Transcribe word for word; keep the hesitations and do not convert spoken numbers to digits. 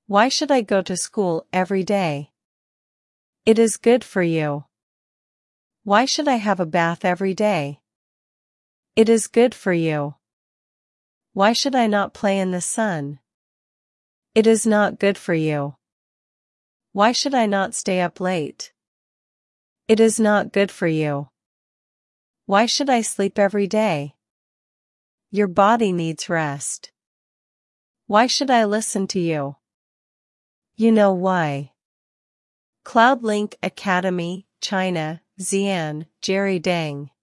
Why should I go to school every day? It is good for you. Why should I have a bath every day? It is good for you. Why should I not play in the sun? It is not good for you. Why should I not stay up late? It is not good for you. Why should I sleep every day? Your body needs rest. Why should I listen to you? You know why. CloudLink Academy, China, Xi'an, Jerry Deng.